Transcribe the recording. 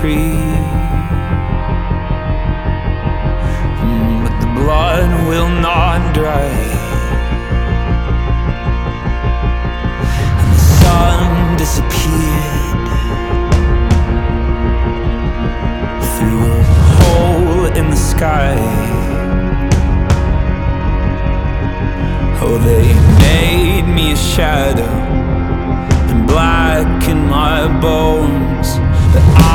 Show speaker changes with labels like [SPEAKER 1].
[SPEAKER 1] tree. But the blood will not dry, and the sun disappeared through a hole in the sky. Oh, they made me a shadow and blackened my bones, but